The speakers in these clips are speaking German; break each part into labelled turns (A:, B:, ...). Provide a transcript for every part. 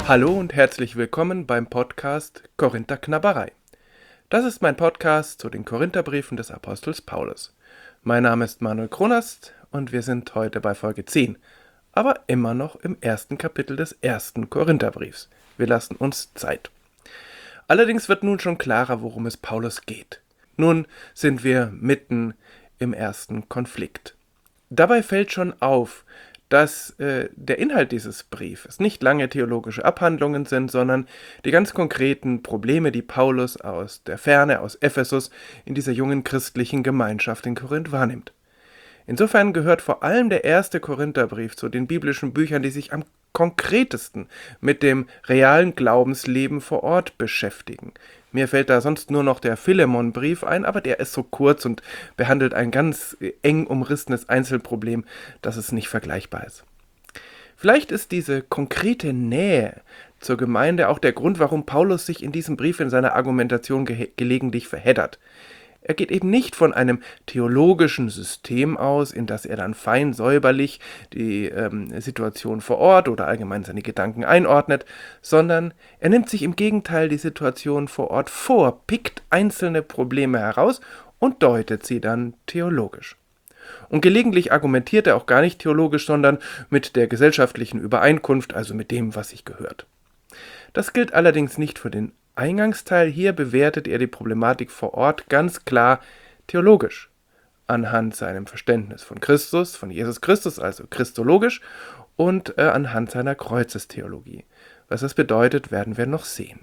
A: Hallo und herzlich willkommen beim Podcast Korinther-Knabberei. Das ist mein Podcast zu den Korintherbriefen des Apostels Paulus. Mein Name ist Manuel Kronast und wir sind heute bei Folge 10, aber immer noch im ersten Kapitel des ersten Korintherbriefs. Wir lassen uns Zeit. Allerdings wird nun schon klarer, worum es Paulus geht. Nun sind wir mitten im ersten Konflikt. Dabei fällt schon auf, dass der Inhalt dieses Briefes nicht lange theologische Abhandlungen sind, sondern die ganz konkreten Probleme, die Paulus aus der Ferne, aus Ephesus, in dieser jungen christlichen Gemeinschaft in Korinth wahrnimmt. Insofern gehört vor allem der erste Korintherbrief zu den biblischen Büchern, die sich am konkretesten mit dem realen Glaubensleben vor Ort beschäftigen. Mir fällt da sonst nur noch der Philemon-Brief ein, aber der ist so kurz und behandelt ein ganz eng umrissenes Einzelproblem, dass es nicht vergleichbar ist. Vielleicht ist diese konkrete Nähe zur Gemeinde auch der Grund, warum Paulus sich in diesem Brief in seiner Argumentation gelegentlich verheddert. Er geht eben nicht von einem theologischen System aus, in das er dann fein säuberlich die Situation vor Ort oder allgemein seine Gedanken einordnet, sondern er nimmt sich im Gegenteil die Situation vor Ort vor, pickt einzelne Probleme heraus und deutet sie dann theologisch. Und gelegentlich argumentiert er auch gar nicht theologisch, sondern mit der gesellschaftlichen Übereinkunft, also mit dem, was sich gehört. Das gilt allerdings nicht für den Eingangsteil. Hier bewertet er die Problematik vor Ort ganz klar theologisch, anhand seinem Verständnis von Christus, von Jesus Christus, also christologisch, und anhand seiner Kreuzestheologie. Was das bedeutet, werden wir noch sehen.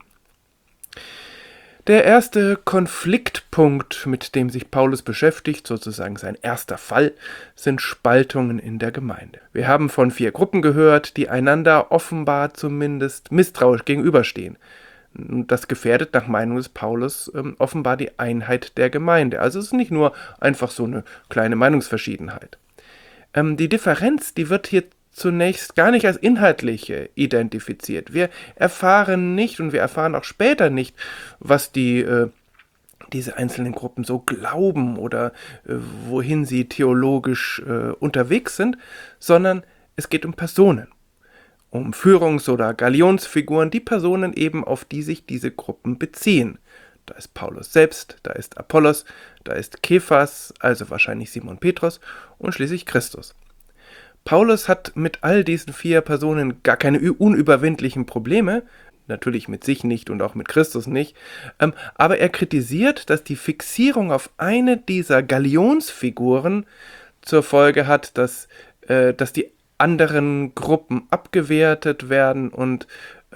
A: Der erste Konfliktpunkt, mit dem sich Paulus beschäftigt, sozusagen sein erster Fall, sind Spaltungen in der Gemeinde. Wir haben von 4 Gruppen gehört, die einander offenbar zumindest misstrauisch gegenüberstehen. Das gefährdet nach Meinung des Paulus offenbar die Einheit der Gemeinde. Also es ist nicht nur einfach so eine kleine Meinungsverschiedenheit. Die Differenz, die wird hier zunächst gar nicht als inhaltliche identifiziert. Wir erfahren nicht und wir erfahren auch später nicht, was diese einzelnen Gruppen so glauben oder wohin sie theologisch unterwegs sind, sondern es geht um Personen. Um Führungs- oder Galionsfiguren, die Personen eben, auf die sich diese Gruppen beziehen. Da ist Paulus selbst, da ist Apollos, da ist Kephas, also wahrscheinlich Simon Petrus und schließlich Christus. Paulus hat mit all diesen 4 Personen gar keine unüberwindlichen Probleme, natürlich mit sich nicht und auch mit Christus nicht, aber er kritisiert, dass die Fixierung auf eine dieser Galionsfiguren zur Folge hat, dass die anderen Gruppen abgewertet werden und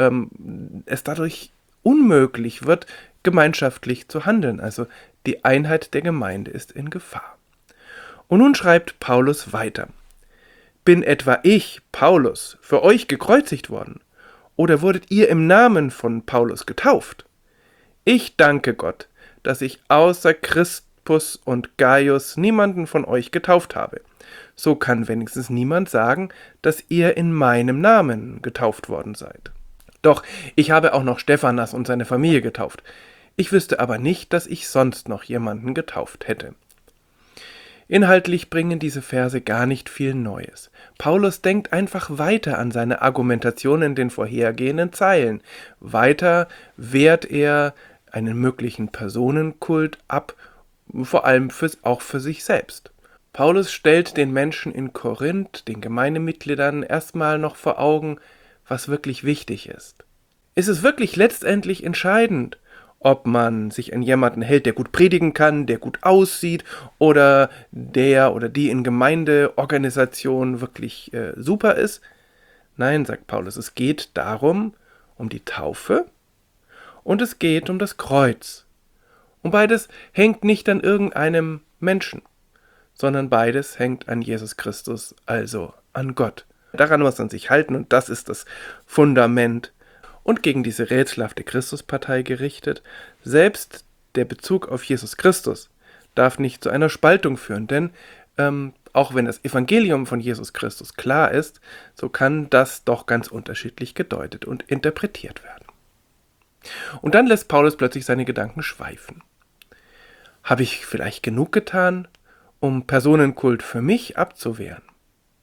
A: es dadurch unmöglich wird, gemeinschaftlich zu handeln. Also die Einheit der Gemeinde ist in Gefahr. Und nun schreibt Paulus weiter. Bin etwa ich, Paulus, für euch gekreuzigt worden? Oder wurdet ihr im Namen von Paulus getauft? Ich danke Gott, dass ich außer Crispus und Gaius niemanden von euch getauft habe. So kann wenigstens niemand sagen, dass ihr in meinem Namen getauft worden seid. Doch ich habe auch noch Stephanas und seine Familie getauft. Ich wüsste aber nicht, dass ich sonst noch jemanden getauft hätte. Inhaltlich bringen diese Verse gar nicht viel Neues. Paulus denkt einfach weiter an seine Argumentation in den vorhergehenden Zeilen. Weiter wehrt er einen möglichen Personenkult ab, vor allem auch für sich selbst. Paulus stellt den Menschen in Korinth, den Gemeindemitgliedern, erstmal noch vor Augen, was wirklich wichtig ist. Ist es wirklich letztendlich entscheidend, ob man sich an jemanden hält, der gut predigen kann, der gut aussieht oder der oder die in Gemeindeorganisation wirklich super ist? Nein, sagt Paulus, es geht darum, um die Taufe und es geht um das Kreuz. Und beides hängt nicht an irgendeinem Menschen, sondern beides hängt an Jesus Christus, also an Gott. Daran muss man sich halten und das ist das Fundament. Und gegen diese rätselhafte Christuspartei gerichtet, selbst der Bezug auf Jesus Christus darf nicht zu einer Spaltung führen, denn auch wenn das Evangelium von Jesus Christus klar ist, so kann das doch ganz unterschiedlich gedeutet und interpretiert werden. Und dann lässt Paulus plötzlich seine Gedanken schweifen. Habe ich vielleicht genug getan, um Personenkult für mich abzuwehren?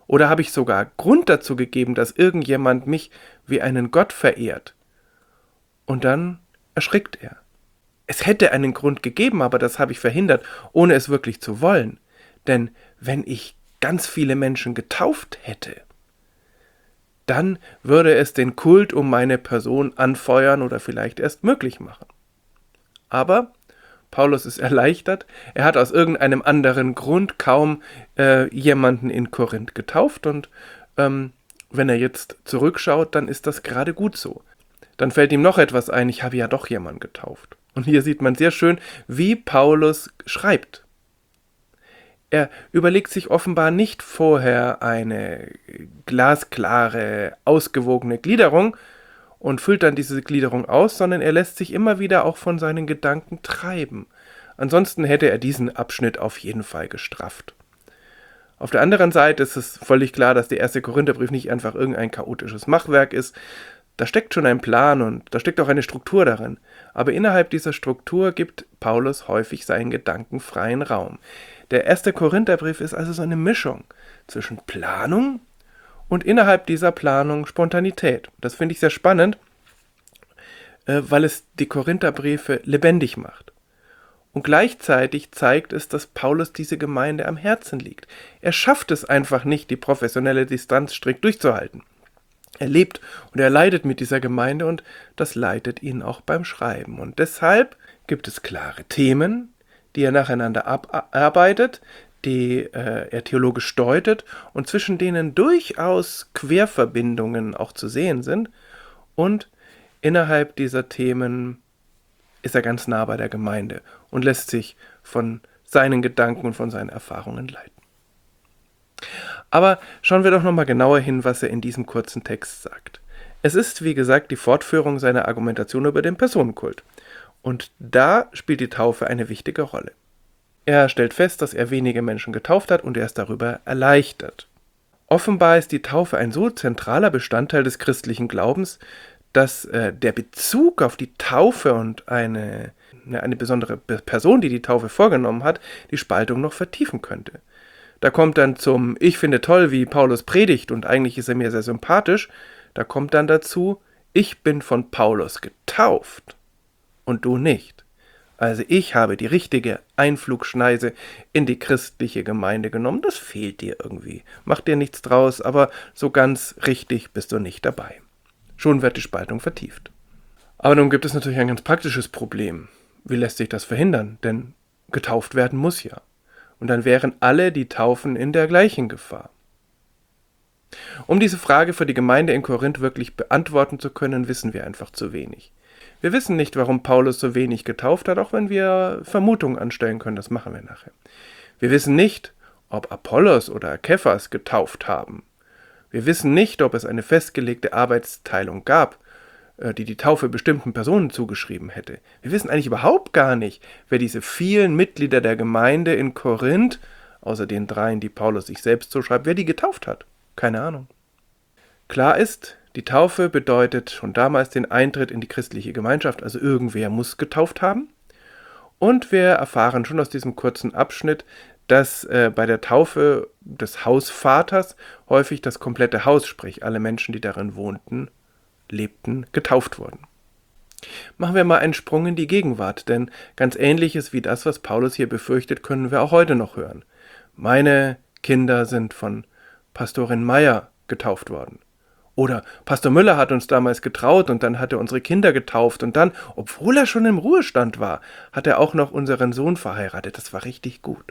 A: Oder habe ich sogar Grund dazu gegeben, dass irgendjemand mich wie einen Gott verehrt? Und dann erschrickt er. Es hätte einen Grund gegeben, aber das habe ich verhindert, ohne es wirklich zu wollen. Denn wenn ich ganz viele Menschen getauft hätte, dann würde es den Kult um meine Person anfeuern oder vielleicht erst möglich machen. Aber Paulus ist erleichtert, er hat aus irgendeinem anderen Grund kaum jemanden in Korinth getauft und wenn er jetzt zurückschaut, dann ist das gerade gut so. Dann fällt ihm noch etwas ein, ich habe ja doch jemanden getauft. Und hier sieht man sehr schön, wie Paulus schreibt. Er überlegt sich offenbar nicht vorher eine glasklare, ausgewogene Gliederung und füllt dann diese Gliederung aus, sondern er lässt sich immer wieder auch von seinen Gedanken treiben. Ansonsten hätte er diesen Abschnitt auf jeden Fall gestrafft. Auf der anderen Seite ist es völlig klar, dass der erste Korintherbrief nicht einfach irgendein chaotisches Machwerk ist. Da steckt schon ein Plan und da steckt auch eine Struktur darin. Aber innerhalb dieser Struktur gibt Paulus häufig seinen Gedanken freien Raum. Der erste Korintherbrief ist also so eine Mischung zwischen Planung und innerhalb dieser Planung Spontanität. Das finde ich sehr spannend, weil es die Korintherbriefe lebendig macht. Und gleichzeitig zeigt es, dass Paulus diese Gemeinde am Herzen liegt. Er schafft es einfach nicht, die professionelle Distanz strikt durchzuhalten. Er lebt und er leidet mit dieser Gemeinde und das leitet ihn auch beim Schreiben. Und deshalb gibt es klare Themen, die er nacheinander abarbeitet, die er theologisch deutet und zwischen denen durchaus Querverbindungen auch zu sehen sind. Und innerhalb dieser Themen ist er ganz nah bei der Gemeinde und lässt sich von seinen Gedanken und von seinen Erfahrungen leiten. Aber schauen wir doch nochmal genauer hin, was er in diesem kurzen Text sagt. Es ist, wie gesagt, die Fortführung seiner Argumentation über den Personenkult. Und da spielt die Taufe eine wichtige Rolle. Er stellt fest, dass er wenige Menschen getauft hat und er ist darüber erleichtert. Offenbar ist die Taufe ein so zentraler Bestandteil des christlichen Glaubens, dass der Bezug auf die Taufe und eine besondere Person, die die Taufe vorgenommen hat, die Spaltung noch vertiefen könnte. Da kommt dann zum Ich finde toll, wie Paulus predigt und eigentlich ist er mir sehr sympathisch, da kommt dann dazu, ich bin von Paulus getauft und du nicht. Also ich habe die richtige Einflugschneise in die christliche Gemeinde genommen, das fehlt dir irgendwie. Mach dir nichts draus, aber so ganz richtig bist du nicht dabei. Schon wird die Spaltung vertieft. Aber nun gibt es natürlich ein ganz praktisches Problem. Wie lässt sich das verhindern? Denn getauft werden muss ja. Und dann wären alle, die taufen, in der gleichen Gefahr. Um diese Frage für die Gemeinde in Korinth wirklich beantworten zu können, wissen wir einfach zu wenig. Wir wissen nicht, warum Paulus so wenig getauft hat, auch wenn wir Vermutungen anstellen können, das machen wir nachher. Wir wissen nicht, ob Apollos oder Kephas getauft haben. Wir wissen nicht, ob es eine festgelegte Arbeitsteilung gab, die Taufe bestimmten Personen zugeschrieben hätte. Wir wissen eigentlich überhaupt gar nicht, wer diese vielen Mitglieder der Gemeinde in Korinth, außer den dreien, die Paulus sich selbst zuschreibt, wer die getauft hat. Keine Ahnung. Klar ist, die Taufe bedeutet schon damals den Eintritt in die christliche Gemeinschaft, also irgendwer muss getauft haben. Und wir erfahren schon aus diesem kurzen Abschnitt, dass bei der Taufe des Hausvaters häufig das komplette Haus, sprich alle Menschen, die darin wohnten, lebten, getauft wurden. Machen wir mal einen Sprung in die Gegenwart, denn ganz Ähnliches wie das, was Paulus hier befürchtet, können wir auch heute noch hören. Meine Kinder sind von Pastorin Meier getauft worden. Oder Pastor Müller hat uns damals getraut und dann hat er unsere Kinder getauft und dann, obwohl er schon im Ruhestand war, hat er auch noch unseren Sohn verheiratet. Das war richtig gut.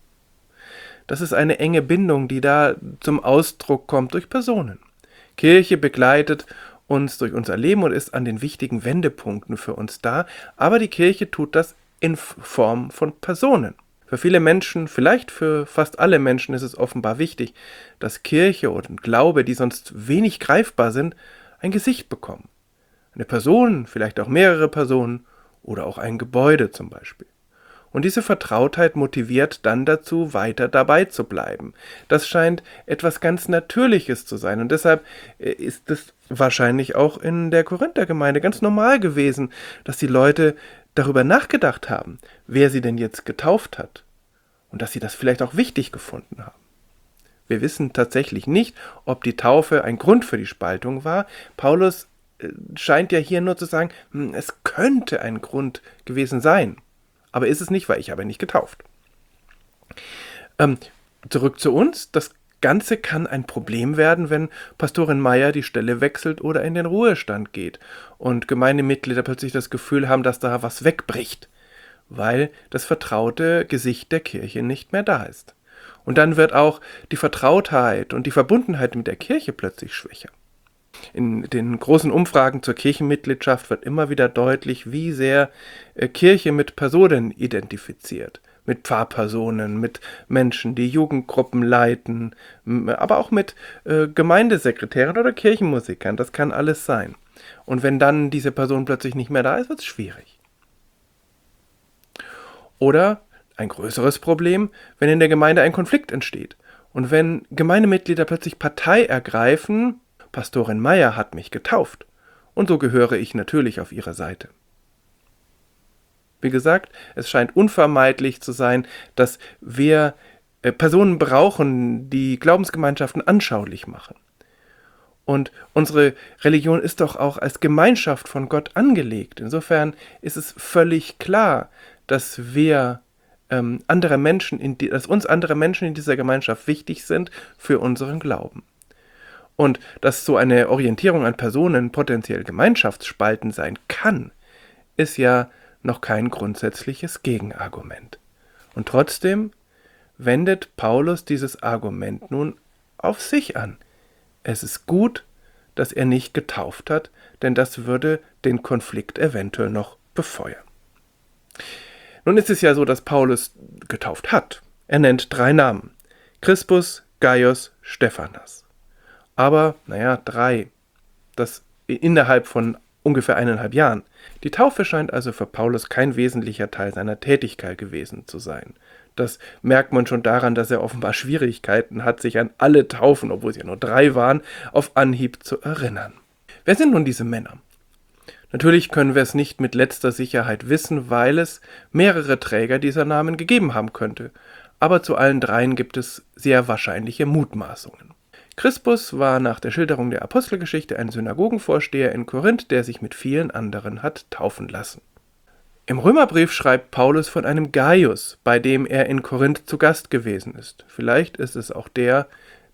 A: Das ist eine enge Bindung, die da zum Ausdruck kommt durch Personen. Kirche begleitet uns durch unser Leben und ist an den wichtigen Wendepunkten für uns da, aber die Kirche tut das in Form von Personen. Für viele Menschen, vielleicht für fast alle Menschen ist es offenbar wichtig, dass Kirche und Glaube, die sonst wenig greifbar sind, ein Gesicht bekommen. Eine Person, vielleicht auch mehrere Personen oder auch ein Gebäude zum Beispiel. Und diese Vertrautheit motiviert dann dazu, weiter dabei zu bleiben. Das scheint etwas ganz Natürliches zu sein. Und deshalb ist es wahrscheinlich auch in der Korinthergemeinde ganz normal gewesen, dass die Leute darüber nachgedacht haben, wer sie denn jetzt getauft hat. Und dass sie das vielleicht auch wichtig gefunden haben. Wir wissen tatsächlich nicht, ob die Taufe ein Grund für die Spaltung war. Paulus scheint ja hier nur zu sagen, es könnte ein Grund gewesen sein. Aber ist es nicht, weil ich habe nicht getauft. Zurück zu uns. Das Ganze kann ein Problem werden, wenn Pastorin Meyer die Stelle wechselt oder in den Ruhestand geht und Gemeindemitglieder plötzlich das Gefühl haben, dass da was wegbricht, weil das vertraute Gesicht der Kirche nicht mehr da ist. Und dann wird auch die Vertrautheit und die Verbundenheit mit der Kirche plötzlich schwächer. In den großen Umfragen zur Kirchenmitgliedschaft wird immer wieder deutlich, wie sehr Kirche mit Personen identifiziert. Mit Pfarrpersonen, mit Menschen, die Jugendgruppen leiten, aber auch mit Gemeindesekretären oder Kirchenmusikern. Das kann alles sein. Und wenn dann diese Person plötzlich nicht mehr da ist, wird es schwierig. Oder ein größeres Problem, wenn in der Gemeinde ein Konflikt entsteht. Und wenn Gemeindemitglieder plötzlich Partei ergreifen, Pastorin Meyer hat mich getauft, und so gehöre ich natürlich auf ihre Seite. Wie gesagt, es scheint unvermeidlich zu sein, dass wir Personen brauchen, die Glaubensgemeinschaften anschaulich machen. Und unsere Religion ist doch auch als Gemeinschaft von Gott angelegt. Insofern ist es völlig klar, dass uns andere Menschen in dieser Gemeinschaft wichtig sind für unseren Glauben. Und dass so eine Orientierung an Personen potenziell gemeinschaftsspaltend sein kann, ist ja noch kein grundsätzliches Gegenargument. Und trotzdem wendet Paulus dieses Argument nun auf sich an. Es ist gut, dass er nicht getauft hat, denn das würde den Konflikt eventuell noch befeuern. Nun ist es ja so, dass Paulus getauft hat. Er nennt 3 Namen: Crispus, Gaius, Stephanas. Aber, 3. Das innerhalb von ungefähr 1,5 Jahren. Die Taufe scheint also für Paulus kein wesentlicher Teil seiner Tätigkeit gewesen zu sein. Das merkt man schon daran, dass er offenbar Schwierigkeiten hat, sich an alle Taufen, obwohl es ja nur 3 waren, auf Anhieb zu erinnern. Wer sind nun diese Männer? Natürlich können wir es nicht mit letzter Sicherheit wissen, weil es mehrere Träger dieser Namen gegeben haben könnte. Aber zu allen 3 gibt es sehr wahrscheinliche Mutmaßungen. Crispus war nach der Schilderung der Apostelgeschichte ein Synagogenvorsteher in Korinth, der sich mit vielen anderen hat taufen lassen. Im Römerbrief schreibt Paulus von einem Gaius, bei dem er in Korinth zu Gast gewesen ist. Vielleicht ist es auch den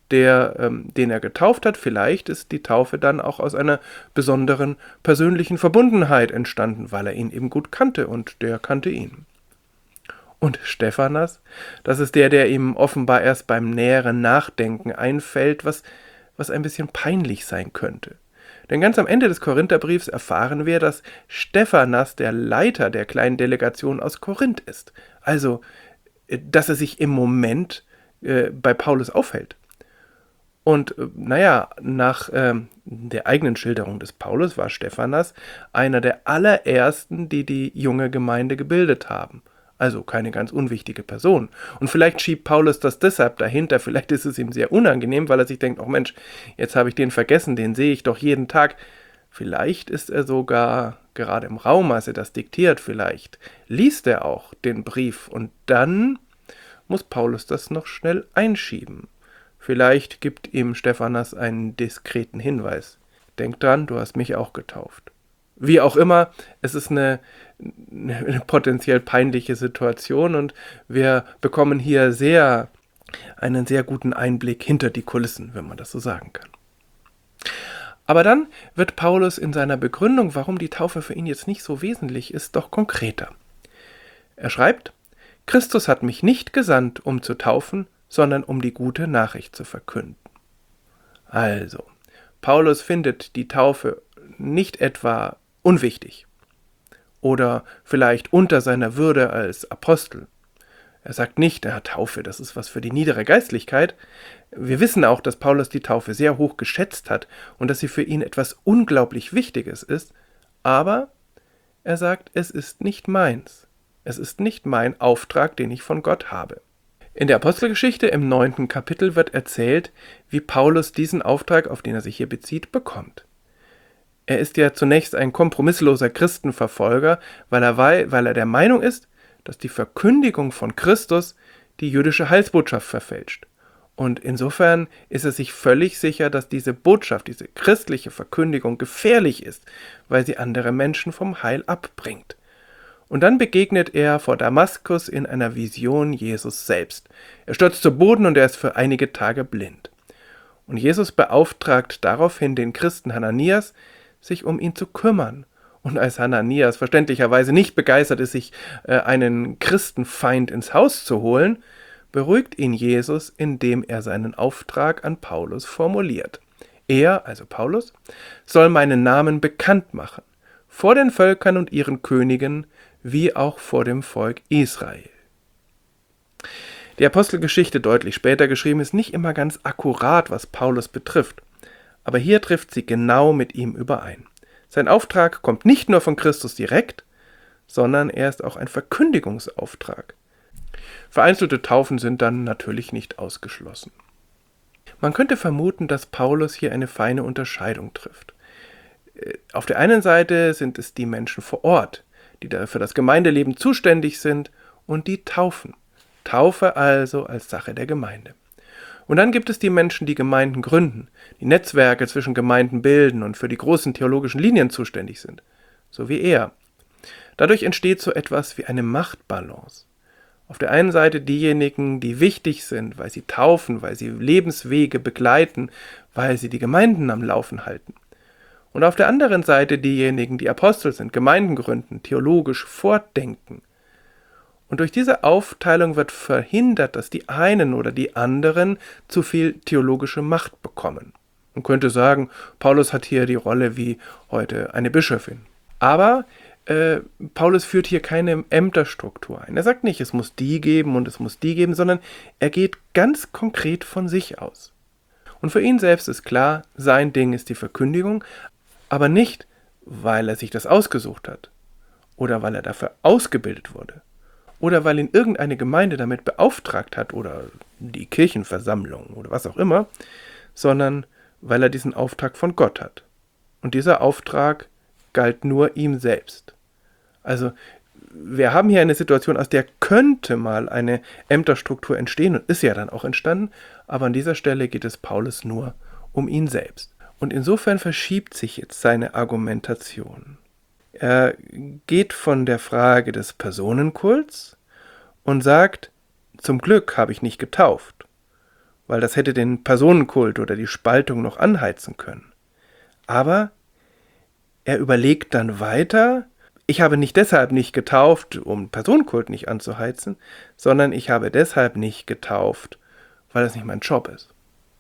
A: er getauft hat. Vielleicht ist die Taufe dann auch aus einer besonderen persönlichen Verbundenheit entstanden, weil er ihn eben gut kannte und der kannte ihn. Und Stephanas, das ist der ihm offenbar erst beim näheren Nachdenken einfällt, was ein bisschen peinlich sein könnte. Denn ganz am Ende des Korintherbriefs erfahren wir, dass Stephanas der Leiter der kleinen Delegation aus Korinth ist. Also, dass er sich im Moment bei Paulus aufhält. Und nach der eigenen Schilderung des Paulus war Stephanas einer der allerersten, die junge Gemeinde gebildet haben. Also keine ganz unwichtige Person. Und vielleicht schiebt Paulus das deshalb dahinter, vielleicht ist es ihm sehr unangenehm, weil er sich denkt, oh Mensch, jetzt habe ich den vergessen, den sehe ich doch jeden Tag. Vielleicht ist er sogar gerade im Raum, als er das diktiert, vielleicht liest er auch den Brief und dann muss Paulus das noch schnell einschieben. Vielleicht gibt ihm Stephanas einen diskreten Hinweis. Denk dran, du hast mich auch getauft. Wie auch immer, es ist eine potenziell peinliche Situation und wir bekommen hier einen sehr guten Einblick hinter die Kulissen, wenn man das so sagen kann. Aber dann wird Paulus in seiner Begründung, warum die Taufe für ihn jetzt nicht so wesentlich ist, doch konkreter. Er schreibt: Christus hat mich nicht gesandt, um zu taufen, sondern um die gute Nachricht zu verkünden. Also, Paulus findet die Taufe nicht etwa unwichtig oder vielleicht unter seiner Würde als Apostel. Er sagt nicht, Taufe, das ist was für die niedere Geistlichkeit. Wir wissen auch, dass Paulus die Taufe sehr hoch geschätzt hat und dass sie für ihn etwas unglaublich Wichtiges ist, aber er sagt, es ist nicht meins. Es ist nicht mein Auftrag, den ich von Gott habe. In der Apostelgeschichte im 9. Kapitel wird erzählt, wie Paulus diesen Auftrag, auf den er sich hier bezieht, bekommt. Er ist ja zunächst ein kompromissloser Christenverfolger, weil er der Meinung ist, dass die Verkündigung von Christus die jüdische Heilsbotschaft verfälscht. Und insofern ist er sich völlig sicher, dass diese Botschaft, diese christliche Verkündigung gefährlich ist, weil sie andere Menschen vom Heil abbringt. Und dann begegnet er vor Damaskus in einer Vision Jesus selbst. Er stürzt zu Boden und er ist für einige Tage blind. Und Jesus beauftragt daraufhin den Christen Hananias, sich um ihn zu kümmern. Und als Hananias verständlicherweise nicht begeistert ist, sich einen Christenfeind ins Haus zu holen, beruhigt ihn Jesus, indem er seinen Auftrag an Paulus formuliert. Er, also Paulus, soll meinen Namen bekannt machen, vor den Völkern und ihren Königen, wie auch vor dem Volk Israel. Die Apostelgeschichte, deutlich später geschrieben, ist nicht immer ganz akkurat, was Paulus betrifft, aber hier trifft sie genau mit ihm überein. Sein Auftrag kommt nicht nur von Christus direkt, sondern er ist auch ein Verkündigungsauftrag. Vereinzelte Taufen sind dann natürlich nicht ausgeschlossen. Man könnte vermuten, dass Paulus hier eine feine Unterscheidung trifft. Auf der einen Seite sind es die Menschen vor Ort, die für das Gemeindeleben zuständig sind und die taufen. Taufe also als Sache der Gemeinde. Und dann gibt es die Menschen, die Gemeinden gründen, die Netzwerke zwischen Gemeinden bilden und für die großen theologischen Linien zuständig sind, so wie er. Dadurch entsteht so etwas wie eine Machtbalance. Auf der einen Seite diejenigen, die wichtig sind, weil sie taufen, weil sie Lebenswege begleiten, weil sie die Gemeinden am Laufen halten. Und auf der anderen Seite diejenigen, die Apostel sind, Gemeinden gründen, theologisch fortdenken. Und durch diese Aufteilung wird verhindert, dass die einen oder die anderen zu viel theologische Macht bekommen. Man könnte sagen, Paulus hat hier die Rolle wie heute eine Bischöfin. Aber Paulus führt hier keine Ämterstruktur ein. Er sagt nicht, es muss die geben und es muss die geben, sondern er geht ganz konkret von sich aus. Und für ihn selbst ist klar, sein Ding ist die Verkündigung, aber nicht, weil er sich das ausgesucht hat oder weil er dafür ausgebildet wurde oder weil ihn irgendeine Gemeinde damit beauftragt hat oder die Kirchenversammlung oder was auch immer, sondern weil er diesen Auftrag von Gott hat. Und dieser Auftrag galt nur ihm selbst. Also wir haben hier eine Situation, aus der könnte mal eine Ämterstruktur entstehen und ist ja dann auch entstanden, aber an dieser Stelle geht es Paulus nur um ihn selbst. Und insofern verschiebt sich jetzt seine Argumentation. Er geht von der Frage des Personenkults und sagt, zum Glück habe ich nicht getauft, weil das hätte den Personenkult oder die Spaltung noch anheizen können. Aber er überlegt dann weiter, ich habe nicht deshalb nicht getauft, um Personenkult nicht anzuheizen, sondern ich habe deshalb nicht getauft, weil es nicht mein Job ist.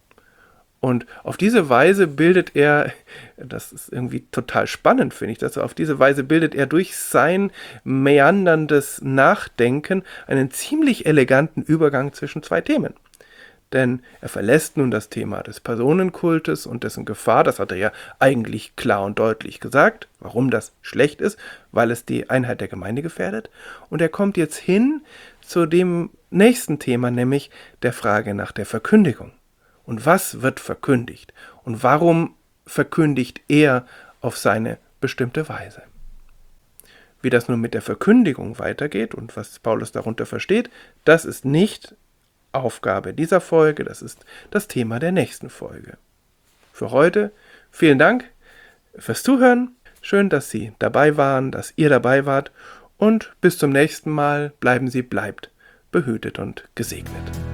A: Und auf diese Weise bildet er, das ist irgendwie total spannend, finde ich, auf diese Weise bildet er durch sein meanderndes Nachdenken einen ziemlich eleganten Übergang zwischen zwei Themen. Denn er verlässt nun das Thema des Personenkultes und dessen Gefahr, das hat er ja eigentlich klar und deutlich gesagt, warum das schlecht ist, weil es die Einheit der Gemeinde gefährdet. Und er kommt jetzt hin zu dem nächsten Thema, nämlich der Frage nach der Verkündigung. Und was wird verkündigt? Und warum verkündigt er auf seine bestimmte Weise? Wie das nun mit der Verkündigung weitergeht und was Paulus darunter versteht, das ist nicht Aufgabe dieser Folge, das ist das Thema der nächsten Folge. Für heute vielen Dank fürs Zuhören. Schön, dass Sie dabei waren, dass ihr dabei wart und bis zum nächsten Mal bleibt behütet und gesegnet.